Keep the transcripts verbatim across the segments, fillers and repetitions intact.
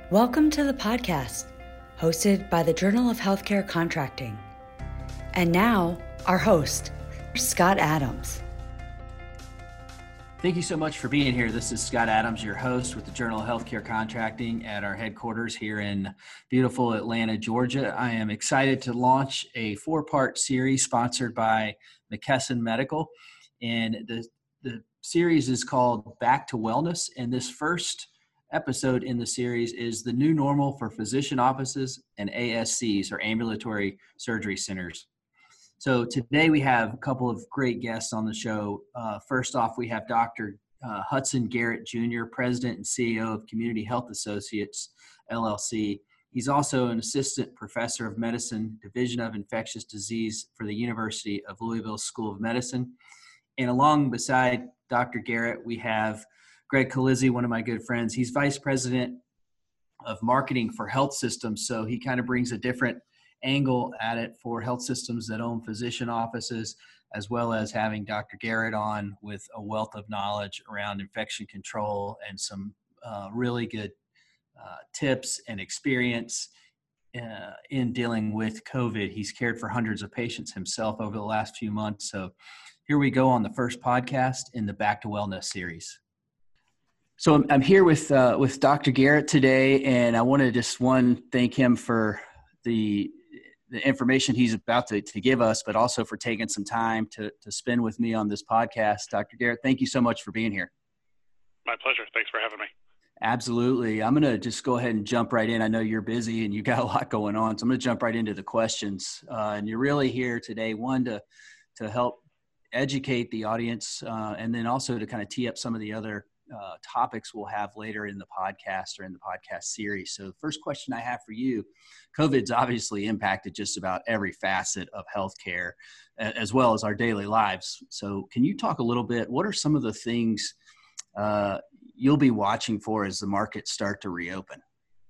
Welcome to the podcast, hosted by the Journal of Healthcare Contracting. And now, our host, Scott Adams. Thank you so much for being here. This is Scott Adams, your host with the Journal of Healthcare Contracting at our headquarters here in beautiful Atlanta, Georgia. I am excited to launch a four-part series sponsored by McKesson Medical. And the, the series is called Back to Wellness. And this first episode in the series is the new normal for physician offices and A S Cs, or ambulatory surgery centers. So today we have a couple of great guests on the show. Uh, first off, we have Doctor Uh, Hudson Garrett Junior, President and C E O of Community Health Associates, L L C. He's also an Assistant Professor of Medicine, Division of Infectious Disease for the University of Louisville School of Medicine. And along beside Doctor Garrett, we have Greg Calizzi, one of my good friends. He's Vice President of Marketing for Health Systems, so he kind of brings a different angle at it for health systems that own physician offices, as well as having Doctor Garrett on with a wealth of knowledge around infection control and some uh, really good uh, tips and experience uh, in dealing with COVID. He's cared for hundreds of patients himself over the last few months. So here we go on the first podcast in the Back to Wellness series. So I'm, I'm here with uh, with Doctor Garrett today, and I want to just, one, thank him for the the information he's about to, to give us, but also for taking some time to, to spend with me on this podcast. Doctor Garrett, thank you so much for being here. My pleasure. Thanks for having me. Absolutely. I'm going to just go ahead and jump right in. I know you're busy and you got a lot going on, so I'm going to jump right into the questions. Uh, and you're really here today, one, to, to help educate the audience, uh, and then also to kind of tee up some of the other uh, topics we'll have later in the podcast or in the podcast series. So the first question I have for you, COVID's obviously impacted just about every facet of healthcare as well as our daily lives. So can you talk a little bit, what are some of the things uh, you'll be watching for as the markets start to reopen?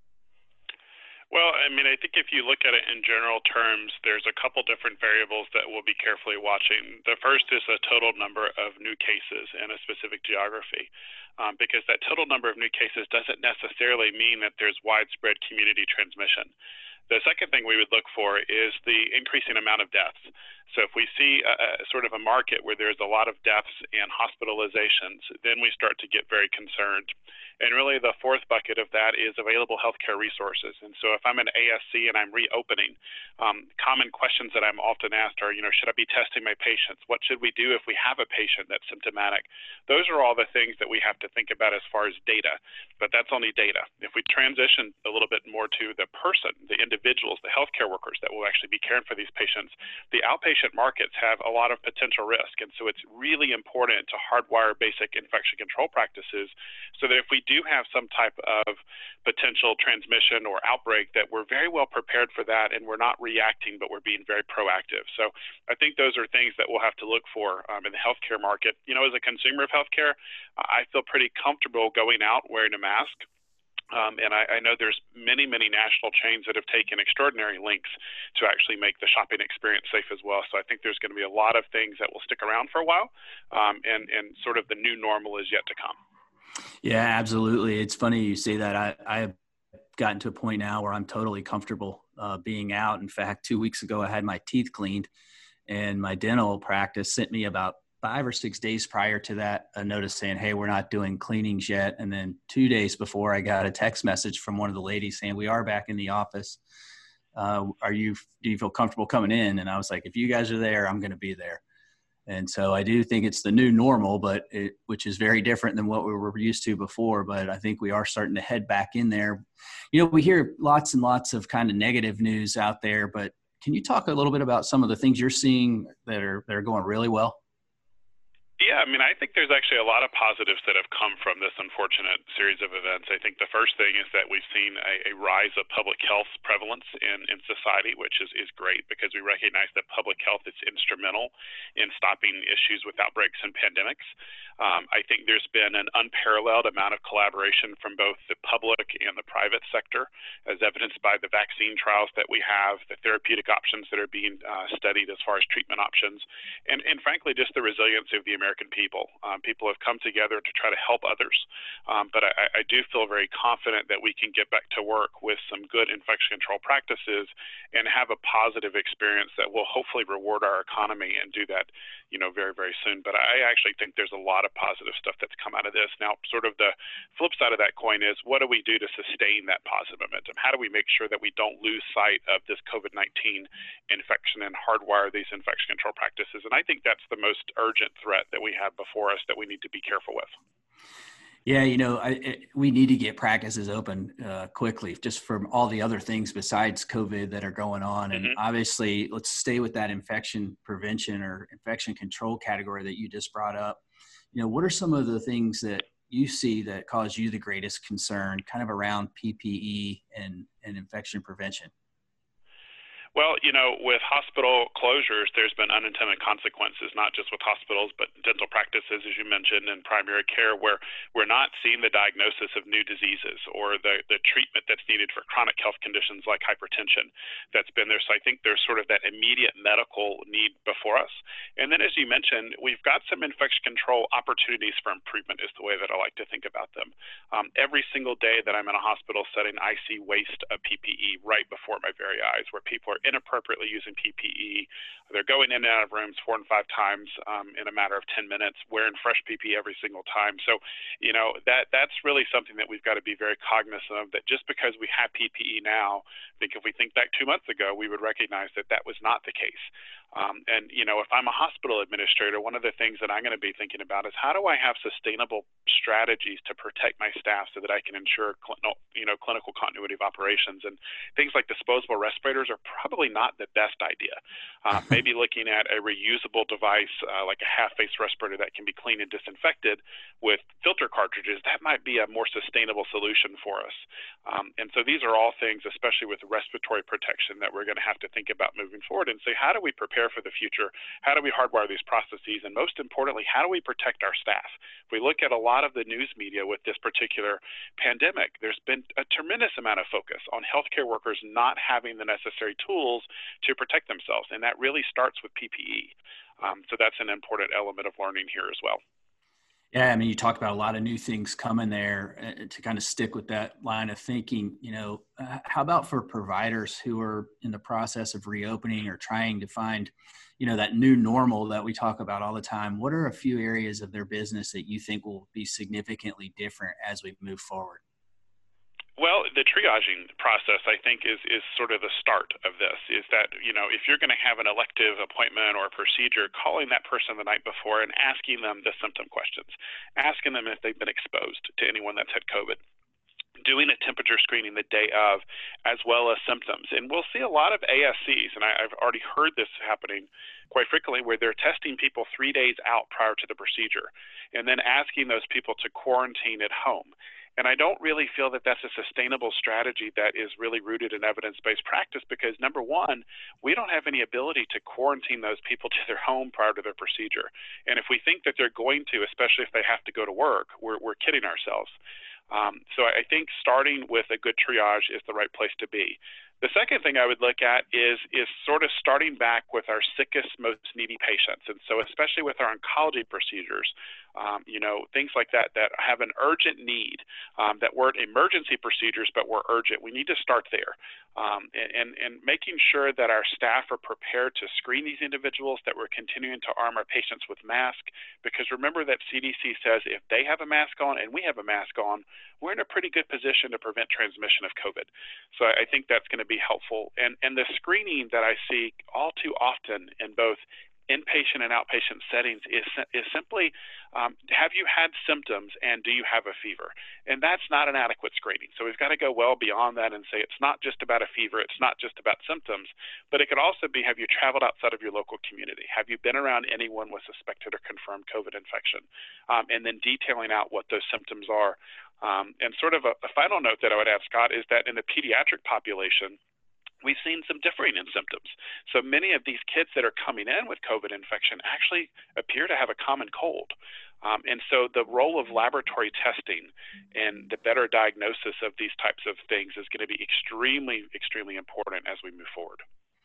Well, I mean, I think if you look at it in general terms, there's a couple different variables that we'll be carefully watching. The first is the total number of new cases in a specific geography, um, because that total number of new cases doesn't necessarily mean that there's widespread community transmission. The second thing we would look for is the increasing amount of deaths. So if we see a, a sort of a market where there's a lot of deaths and hospitalizations, then we start to get very concerned. And really the fourth bucket of that is available healthcare resources. And so if I'm an A S C and I'm reopening, um, common questions that I'm often asked are, you know, should I be testing my patients? What should we do if we have a patient that's symptomatic? Those are all the things that we have to think about as far as data, but that's only data. If we transition a little bit more to the person, the individuals, the healthcare workers that will actually be caring for these patients, the outpatient markets have a lot of potential risk. And so it's really important to hardwire basic infection control practices so that if we do have some type of potential transmission or outbreak, that we're very well prepared for that and we're not reacting, but we're being very proactive. So I think those are things that we'll have to look for um, in the healthcare market. You know, as a consumer of healthcare, I feel pretty comfortable going out wearing a mask. Um, and I, I know there's many, many national chains that have taken extraordinary lengths to actually make the shopping experience safe as well. So I think there's going to be a lot of things that will stick around for a while, um, and, and sort of the new normal is yet to come. Yeah, absolutely. It's funny you say that. I, I have gotten to a point now where I'm totally comfortable uh, being out. In fact, two weeks ago, I had my teeth cleaned, and my dental practice sent me about five or six days prior to that a notice saying, hey, we're not doing cleanings yet. And then two days before, I got a text message from one of the ladies saying, we are back in the office. Uh, are you, do you feel comfortable coming in? And I was like, if you guys are there, I'm going to be there. And so I do think it's the new normal, but it, which is very different than what we were used to before. But I think we are starting to head back in there. You know, we hear lots and lots of kind of negative news out there, but can you talk a little bit about some of the things you're seeing that are that are going really well? Yeah, I mean, I think there's actually a lot of positives that have come from this unfortunate series of events. I think the first thing is that we've seen a, a rise of public health prevalence in, in society, which is, is great because we recognize that public health is instrumental in stopping issues with outbreaks and pandemics. Um, I think there's been an unparalleled amount of collaboration from both the public and the private sector, as evidenced by the vaccine trials that we have, the therapeutic options that are being uh, studied as far as treatment options, and, and frankly, just the resilience of the American American people. Um, people have come together to try to help others. Um, but I, I do feel very confident that we can get back to work with some good infection control practices and have a positive experience that will hopefully reward our economy, and do that, you know, very, very soon. But I actually think there's a lot of positive stuff that's come out of this. Now, sort of the flip side of that coin is, what do we do to sustain that positive momentum? How do we make sure that we don't lose sight of this COVID nineteen infection and hardwire these infection control practices? And I think that's the most urgent threat that we have before us that we need to be careful with. Yeah, you know, I, it, we need to get practices open uh, quickly, just from all the other things besides COVID that are going on. And mm-hmm. obviously, let's stay with that infection prevention or infection control category that you just brought up. You know, what are some of the things that you see that cause you the greatest concern kind of around P P E and, and infection prevention? Well, you know, with hospital closures, there's been unintended consequences, not just with hospitals, but dental practices, as you mentioned, and primary care, where we're not seeing the diagnosis of new diseases or the, the treatment that's needed for chronic health conditions like hypertension that's been there. So I think there's sort of that immediate medical need before us. And then, as you mentioned, we've got some infection control opportunities for improvement is the way that I like to think about them. Um, every single day that I'm in a hospital setting, I see waste of P P E right before my very eyes, where people are inappropriately using P P E. They're going in and out of rooms four and five times um, in a matter of ten minutes, wearing fresh P P E every single time. So, you know, that that's really something that we've got to be very cognizant of, that just because we have P P E now, I think if we think back two months ago, we would recognize that that was not the case. Um, and, you know, if I'm a hospital administrator, one of the things that I'm going to be thinking about is, how do I have sustainable strategies to protect my staff so that I can ensure, cl- you know, clinical continuity of operations? And things like disposable respirators are probably not the best idea. Uh, maybe looking at a reusable device, uh, like a half-face respirator that can be cleaned and disinfected with filter cartridges, that might be a more sustainable solution for us. Um, and so these are all things, especially with respiratory protection, that we're going to have to think about moving forward and say, how do we prepare for the future? How do we hardwire these processes? And most importantly, how do we protect our staff? If we look at a lot of the news media with this particular pandemic, there's been a tremendous amount of focus on healthcare workers not having the necessary tools to protect themselves. And that really starts with P P E. Um, so that's an important element of learning here as well. Yeah, I mean, you talk about a lot of new things coming there. Uh, to kind of stick with that line of thinking, you know, uh, how about for providers who are in the process of reopening or trying to find, you know, that new normal that we talk about all the time? What are a few areas of their business that you think will be significantly different as we move forward? Well, the triaging process, I think, is is sort of the start of this, is that, you know, if you're going to have an elective appointment or a procedure, calling that person the night before and asking them the symptom questions, asking them if they've been exposed to anyone that's had COVID, doing a temperature screening the day of, as well as symptoms. And we'll see a lot of A S Cs, and I, I've already heard this happening quite frequently, where they're testing people three days out prior to the procedure and then asking those people to quarantine at home. And I don't really feel that that's a sustainable strategy that is really rooted in evidence-based practice, because, number one, we don't have any ability to quarantine those people to their home prior to their procedure. And if we think that they're going to, especially if they have to go to work, we're, we're kidding ourselves. Um, so I think starting with a good triage is the right place to be. The second thing I would look at is is sort of starting back with our sickest, most needy patients. And so especially with our oncology procedures, um, you know, things like that that have an urgent need, um, that weren't emergency procedures but were urgent. We need to start there. Um, and, and, and making sure that our staff are prepared to screen these individuals, that we're continuing to arm our patients with masks. Because remember that C D C says if they have a mask on and we have a mask on, we're in a pretty good position to prevent transmission of COVID. So I think that's going to be helpful. And, and the screening that I see all too often in both inpatient and outpatient settings is, is simply, um, have you had symptoms and do you have a fever? And that's not an adequate screening. So we've got to go well beyond that and say it's not just about a fever, it's not just about symptoms, but it could also be, have you traveled outside of your local community? Have you been around anyone with suspected or confirmed COVID infection? Um, and then detailing out what those symptoms are. Um, and sort of a, a final note that I would add, Scott, is that in the pediatric population, we've seen some differing in symptoms. So many of these kids that are coming in with COVID infection actually appear to have a common cold. Um, and so the role of laboratory testing and the better diagnosis of these types of things is going to be extremely, extremely important as we move forward.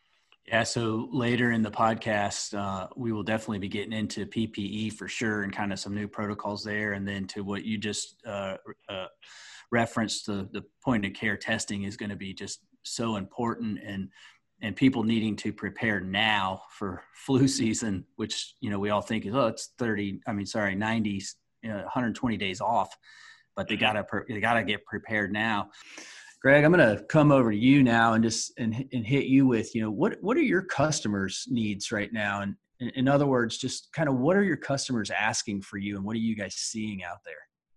Yeah, so later in the podcast, uh, we will definitely be getting into P P E for sure and kind of some new protocols there. And then to what you just uh, uh, referenced, the, the point of care testing is going to be just so important, and and people needing to prepare now for flu season, which, you know, we all think is, oh, it's thirty, I mean, sorry, ninety, you know, one hundred twenty days off, but they gotta, they gotta get prepared now. Greg, I'm going to come over to you now and just and, and hit you with, you know, what what are your customers' needs right now? And in, in other words, just kind of what are your customers asking for you, and what are you guys seeing out there?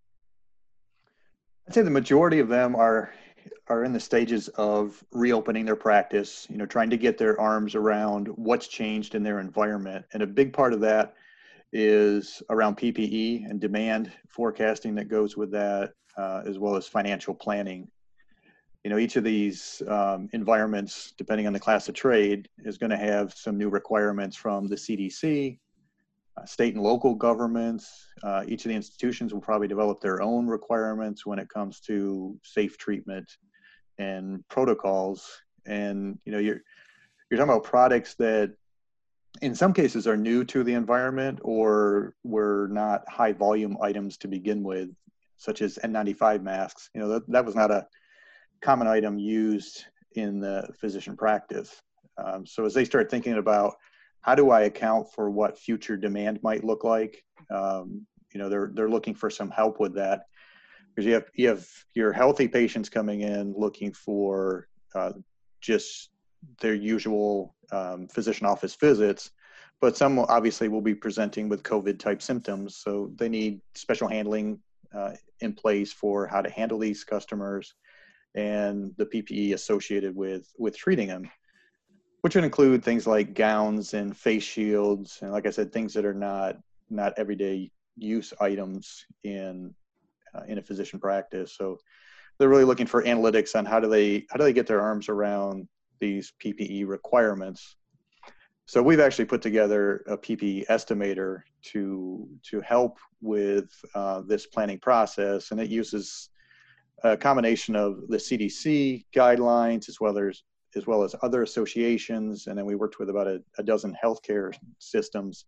I'd say the majority of them are are in the stages of reopening their practice, you know, trying to get their arms around what's changed in their environment. And a big part of that is around P P E and demand forecasting that goes with that, uh, as well as financial planning. You know, each of these um, environments, depending on the class of trade, is going to have some new requirements from the C D C, uh, state and local governments. Uh, each of the institutions will probably develop their own requirements when it comes to safe treatment and protocols. And, you know, you're, you're talking about products that in some cases are new to the environment or were not high volume items to begin with, such as N ninety-five masks. You know, that, that was not a common item used in the physician practice. Um, so as they start thinking about how do I account for what future demand might look like, um, you know, they're they're looking for some help with that, because you have you have your healthy patients coming in looking for uh, just their usual um, physician office visits, but some will, obviously will be presenting with COVID type symptoms, so they need special handling uh, in place for how to handle these customers and the P P E associated with with treating them, which would include things like gowns and face shields, and like I said, things that are not not everyday use items in uh, in a physician practice. So they're really looking for analytics on how do they how do they get their arms around these P P E requirements. So we've actually put together a P P E estimator to to help with uh, this planning process, and it uses a combination of the C D C guidelines as well as as well as other associations, and then we worked with about a, a dozen healthcare systems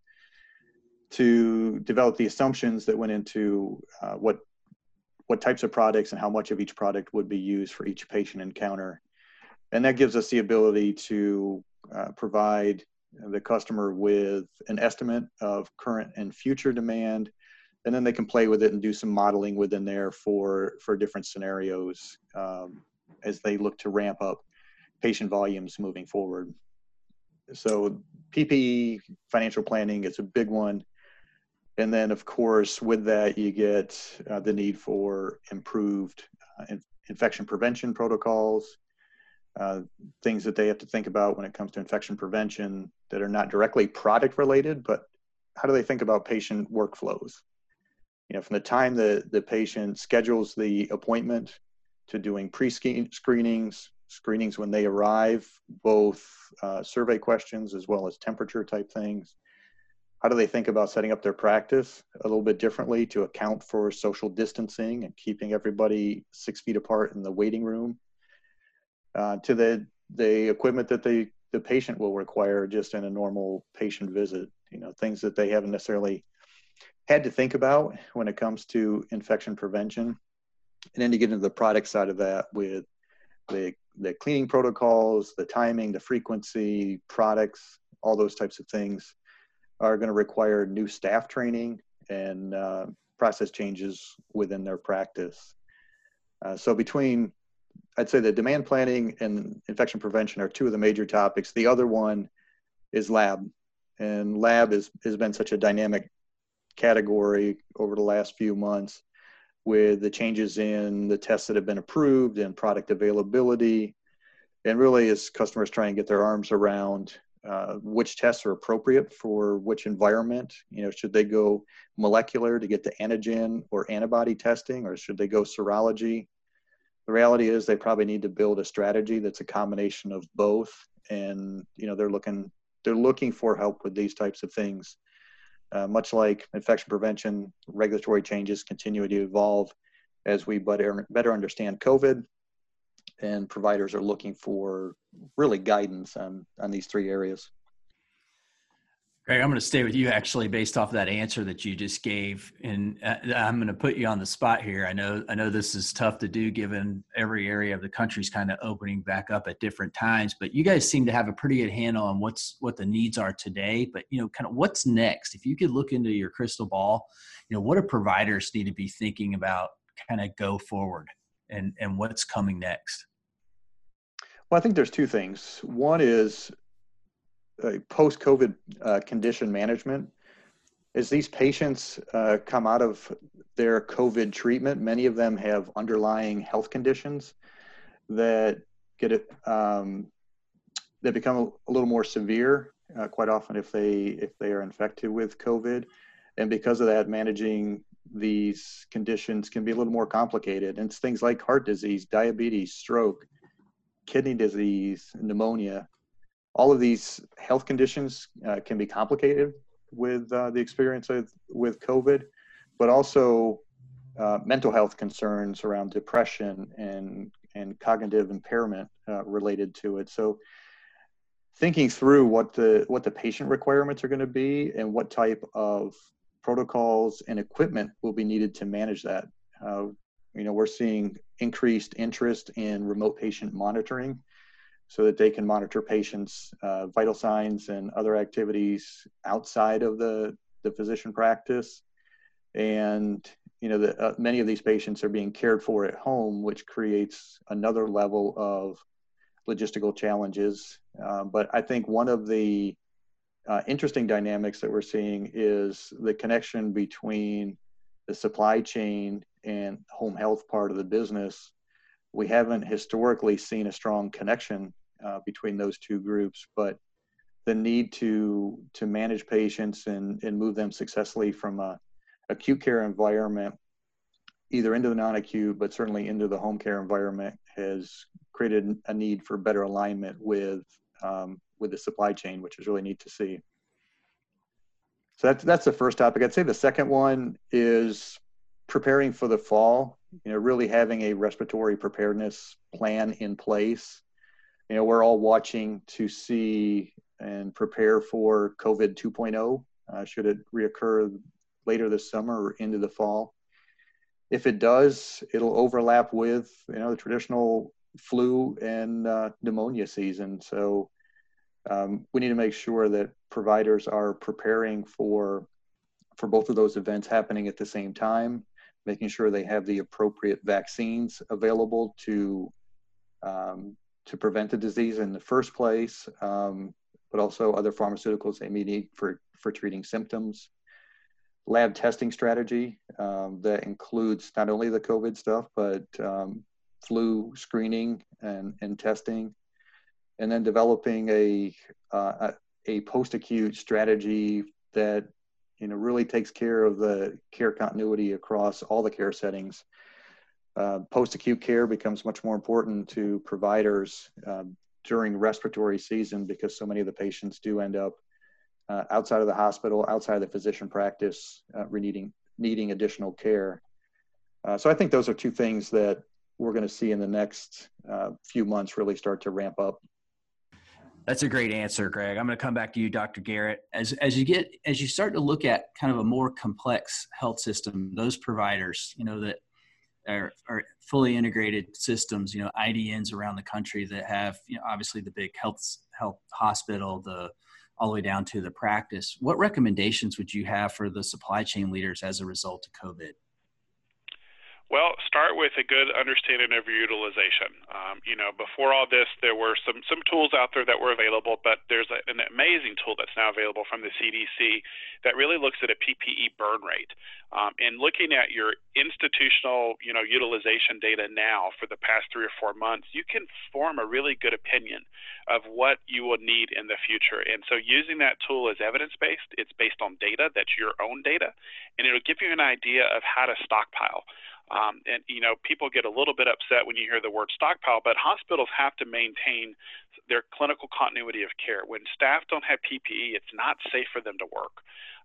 to develop the assumptions that went into uh, what what types of products and how much of each product would be used for each patient encounter. And that gives us the ability to uh, provide the customer with an estimate of current and future demand, and then they can play with it and do some modeling within there for, for different scenarios um, as they look to ramp up patient volumes moving forward. So P P E financial planning is a big one. And then, of course, with that, you get uh, the need for improved uh, in- infection prevention protocols, uh, things that they have to think about when it comes to infection prevention that are not directly product related, but how do they think about patient workflows? You know, from the time the, the patient schedules the appointment to doing pre-screenings, screenings when they arrive, both uh, survey questions as well as temperature type things. How do they think about setting up their practice a little bit differently to account for social distancing and keeping everybody six feet apart in the waiting room? Uh, to the the equipment that they the patient will require just in a normal patient visit. You know, things that they haven't necessarily had to think about when it comes to infection prevention. And then to get into the product side of that with the the cleaning protocols, the timing, the frequency, products, all those types of things are going to require new staff training and uh, process changes within their practice. Uh, so between, I'd say the demand planning and infection prevention are two of the major topics. The other one is lab. And lab is, has been such a dynamic category over the last few months with the changes in the tests that have been approved and product availability. And really as customers try and get their arms around uh, which tests are appropriate for which environment, you know, should they go molecular to get the antigen or antibody testing, or should they go serology? The reality is they probably need to build a strategy that's a combination of both. And, you know, they're looking, they're looking for help with these types of things. Uh, much like infection prevention, regulatory changes continue to evolve as we better, better understand COVID. and providers are looking for really guidance on, on these three areas. Greg, I'm going to stay with you actually based off of that answer that you just gave. And uh, I'm going to put you on the spot here. I know, I know this is tough to do given every area of the country's kind of opening back up at different times, but you guys seem to have a pretty good handle on what's, what the needs are today, but you know, kind of what's next? If you could look into your crystal ball, you know, what do providers need to be thinking about kind of go forward and, and what's coming next? Well, I think there's two things. One is Uh, post-COVID uh, condition management. As these patients uh, come out of their COVID treatment, many of them have underlying health conditions that get it um, that become a, a little more severe. Uh, quite often, if they if they are infected with COVID, and because of that, managing these conditions can be a little more complicated. And it's things like heart disease, diabetes, stroke, kidney disease, pneumonia. All of these health conditions uh, can be complicated with uh, the experience of, with COVID, but also uh, mental health concerns around depression and, and cognitive impairment uh, related to it. So thinking through what the, what the patient requirements are going to be and what type of protocols and equipment will be needed to manage that. Uh, you know, we're seeing increased interest in remote patient monitoring, so that they can monitor patients' uh, vital signs and other activities outside of the, the physician practice. And, you know, the, uh, many of these patients are being cared for at home, which creates another level of logistical challenges. Uh, but I think one of the uh, interesting dynamics that we're seeing is the connection between the supply chain and home health part of the business. We haven't historically seen a strong connection uh, between those two groups, but the need to to manage patients and, and move them successfully from a acute care environment, either into the non-acute, but certainly into the home care environment, has created a need for better alignment with um, with the supply chain, which is really neat to see. So that's that's the first topic. I'd say the second one is preparing for the fall. You know, really having a respiratory preparedness plan in place. You know, we're all watching to see and prepare for COVID two point oh, uh, should it reoccur later this summer or into the fall. If it does, it'll overlap with, you know, the traditional flu and uh, pneumonia season. So um, we need to make sure that providers are preparing for, for both of those events happening at the same time, making sure they have the appropriate vaccines available to um, to prevent the disease in the first place, um, but also other pharmaceuticals they may need for, for treating symptoms. Lab testing strategy um, that includes not only the COVID stuff, but um, flu screening and, and testing, and then developing a, uh, a post-acute strategy that, you know, really takes care of the care continuity across all the care settings. Uh, post-acute care becomes much more important to providers uh, during respiratory season, because so many of the patients do end up uh, outside of the hospital, outside of the physician practice, uh, needing, needing additional care. Uh, so I think those are two things that we're going to see in the next uh, few months really start to ramp up. That's a great answer, Greg. I'm going to come back to you, Doctor Garrett. As as you get as you start to look at kind of a more complex health system, those providers, you know, that are, are fully integrated systems, you know, I D Ns around the country that have, you know, obviously the big health health hospital, the all the way down to the practice. What recommendations would you have for the supply chain leaders as a result of COVID? Well, start with a good understanding of your utilization. Um, you know, before all this, there were some, some tools out there that were available, but there's a, an amazing tool that's now available from the C D C that really looks at a P P E burn rate. Um, and looking at your institutional, you know, utilization data now for the past three or four months, you can form a really good opinion of what you will need in the future. And so using that tool is evidence-based. It's based on data that's your own data, and it'll give you an idea of how to stockpile. Um, and, you know, people get a little bit upset when you hear the word stockpile, but hospitals have to maintain their clinical continuity of care. When staff don't have P P E, it's not safe for them to work.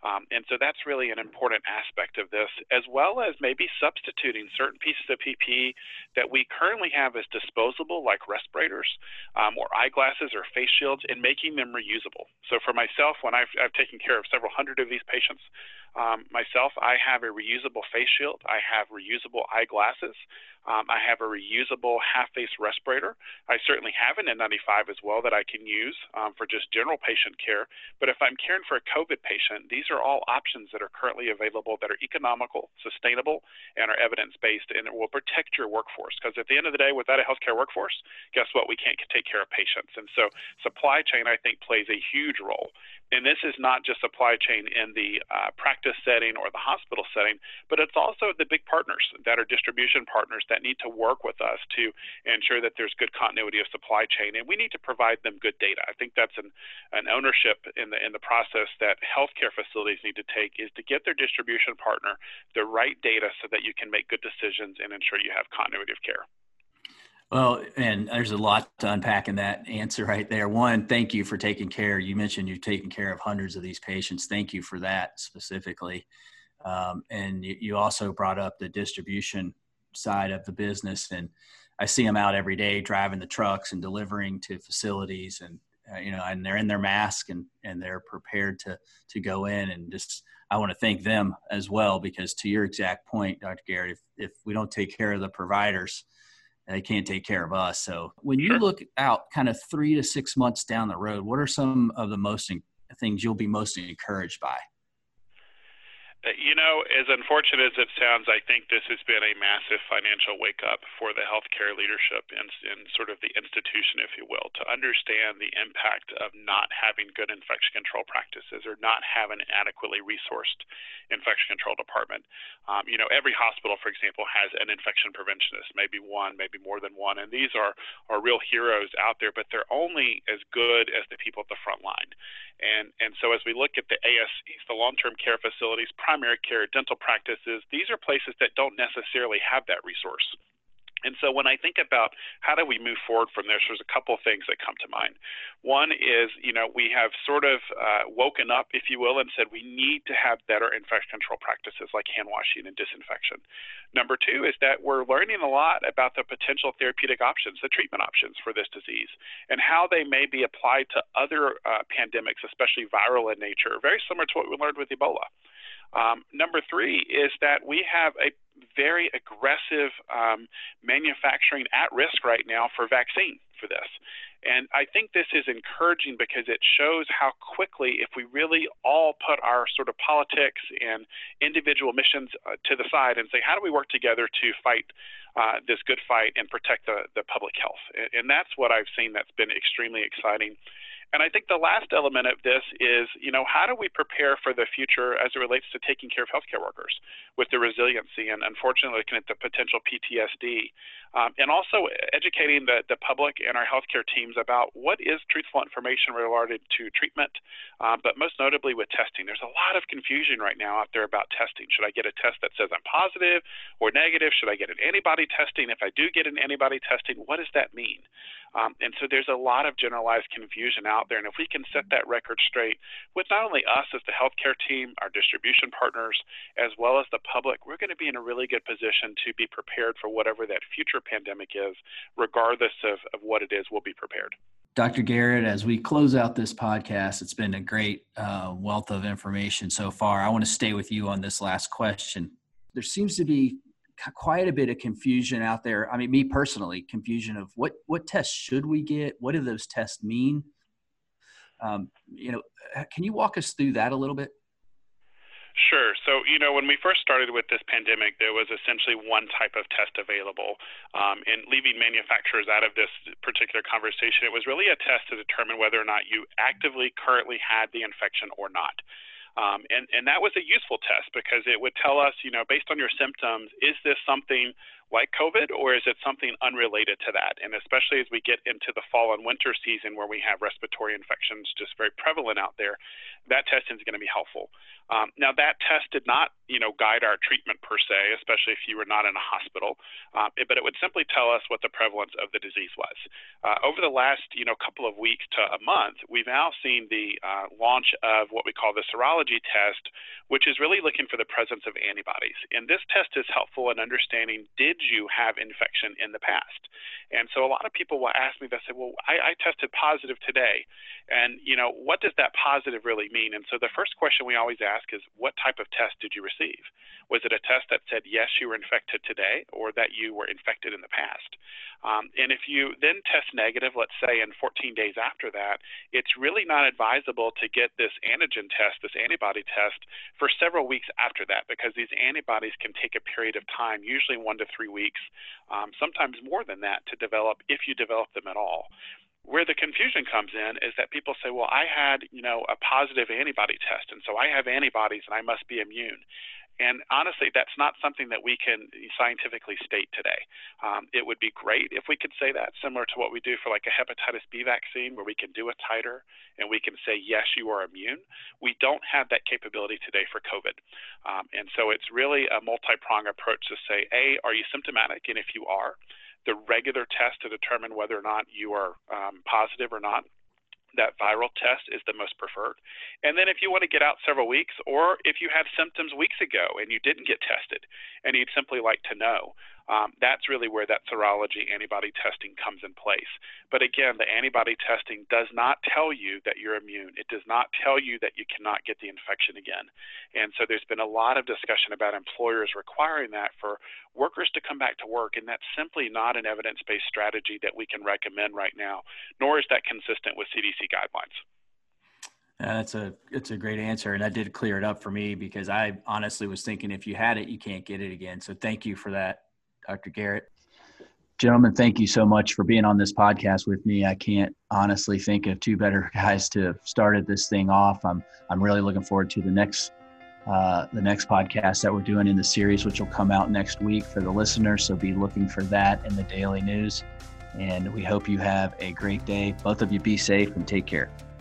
Um, and so that's really an important aspect of this, as well as maybe substituting certain pieces of P P E that we currently have as disposable, like respirators um, or eyeglasses or face shields, and making them reusable. So for myself, when I've, I've taken care of several hundred of these patients, um, myself, I have a reusable face shield. I have reusable eyeglasses. Um, I have a reusable half-face respirator. I certainly have an N ninety-five as well that I can use um, for just general patient care. But if I'm caring for a COVID patient, these are all options that are currently available that are economical, sustainable, and are evidence-based, and it will protect your workforce. Because at the end of the day, without a healthcare workforce, guess what? We can't take care of patients. And so supply chain, I think, plays a huge role. And this is not just supply chain in the uh, practice setting or the hospital setting, but it's also the big partners that are distribution partners that need to work with us to ensure that there's good continuity of supply chain. And we need to provide them good data. I think that's an, an ownership in the in the process that healthcare facilities need to take, is to get their distribution partner the right data so that you can make good decisions and ensure you have continuity of care. Well, and there's a lot to unpack in that answer right there. One, thank you for taking care. You mentioned you've taken care of hundreds of these patients. Thank you for that specifically. Um, and you, you also brought up the distribution side of the business. And I see them out every day driving the trucks and delivering to facilities, and, uh, you know, and they're in their mask and, and they're prepared to, to go in. And just, I want to thank them as well, because to your exact point, Doctor Garrett, if, if we don't take care of the providers, they can't take care of us. So when you look out kind of three to six months down the road, what are some of the most in- things you'll be most encouraged by? You know, as unfortunate as it sounds, I think this has been a massive financial wake-up for the healthcare leadership and, and sort of the institution, if you will, to understand the impact of not having good infection control practices or not having an adequately resourced infection control department. Um, you know, every hospital, for example, has an infection preventionist, maybe one, maybe more than one, and these are, are real heroes out there, but they're only as good as the people at the front line. And, and so as we look at the A S Cs, the long-term care facilities, primary care, dental practices, these are places that don't necessarily have that resource. And so when I think about how do we move forward from this, there's a couple of things that come to mind. One is, you know, we have sort of uh, woken up, if you will, and said we need to have better infection control practices like hand washing and disinfection. Number two is that we're learning a lot about the potential therapeutic options, the treatment options for this disease, and how they may be applied to other uh, pandemics, especially viral in nature, very similar to what we learned with Ebola. Um, number three is that we have a very aggressive um, manufacturing at risk right now for vaccine for this. And I think this is encouraging because it shows how quickly, if we really all put our sort of politics and individual missions uh, to the side and say, how do we work together to fight uh, this good fight and protect the, the public health? And, and that's what I've seen that's been extremely exciting. And I think the last element of this is, you know, how do we prepare for the future as it relates to taking care of healthcare workers with the resiliency and, unfortunately, looking at the potential P T S D, um, and also educating the, the public and our healthcare teams about what is truthful information related to treatment, uh, but most notably with testing. There's a lot of confusion right now out there about testing. Should I get a test that says I'm positive or negative? Should I get an antibody testing? If I do get an antibody testing, what does that mean? Um, and so there's a lot of generalized confusion out there. And if we can set that record straight with not only us as the healthcare team, our distribution partners, as well as the public, we're going to be in a really good position to be prepared for whatever that future pandemic is, regardless of, of what it is, we'll be prepared. Doctor Garrett, as we close out this podcast, it's been a great uh, wealth of information so far. I want to stay with you on this last question. There seems to be quite a bit of confusion out there. I mean, me personally, confusion of what, what tests should we get? What do those tests mean? Um, you know, can you walk us through that a little bit? Sure. So, you know, when we first started with this pandemic, there was essentially one type of test available. Um, and leaving manufacturers out of this particular conversation, it was really a test to determine whether or not you actively currently had the infection or not. Um, and, and that was a useful test because it would tell us, you know, based on your symptoms, is this something like COVID or is it something unrelated to that? And especially as we get into the fall and winter season where we have respiratory infections just very prevalent out there, that testing is going to be helpful. Um, now, that test did not, you know, guide our treatment per se, especially if you were not in a hospital, uh, it, but it would simply tell us what the prevalence of the disease was. Uh, over the last, you know, couple of weeks to a month, we've now seen the uh, launch of what we call the serology test, which is really looking for the presence of antibodies. And this test is helpful in understanding, did you have infection in the past? And so a lot of people will ask me, they say, well, I, I tested positive today. And, you know, what does that positive really mean? And so the first question we always ask is, what type of test did you receive? Was it a test that said, yes, you were infected today, or that you were infected in the past? Um, and if you then test negative, let's say in fourteen days after that, it's really not advisable to get this antigen test, this antibody test, for several weeks after that, because these antibodies can take a period of time, usually one to three weeks, um, sometimes more than that, to develop, if you develop them at all. Where the confusion comes in is that people say, well, I had, you know, a positive antibody test, and so I have antibodies and I must be immune. And honestly, that's not something that we can scientifically state today. Um, it would be great if we could say that, similar to what we do for like a hepatitis B vaccine, where we can do a titer and we can say, yes, you are immune. We don't have that capability today for COVID. Um, and so it's really a multi-pronged approach to say, A, are you symptomatic? And if you are, the regular test to determine whether or not you are um, positive or not. That viral test is the most preferred. And then if you want to get out several weeks, or if you had symptoms weeks ago and you didn't get tested and you'd simply like to know, um, that's really where that serology antibody testing comes in place. But again, the antibody testing does not tell you that you're immune. It does not tell you that you cannot get the infection again. And so there's been a lot of discussion about employers requiring that for workers to come back to work, and that's simply not an evidence-based strategy that we can recommend right now, nor is that consistent with C D C guidelines. Uh, that's a it's a great answer, and that did clear it up for me, because I honestly was thinking if you had it, you can't get it again. So thank you for that, Doctor Garrett. Gentlemen, thank you so much for being on this podcast with me. I can't honestly think of two better guys to have started this thing off. I'm I'm really looking forward to the next uh, the next podcast that we're doing in the series, which will come out next week for the listeners. So be looking for that in the daily news. And we hope you have a great day. Both of you be safe and take care.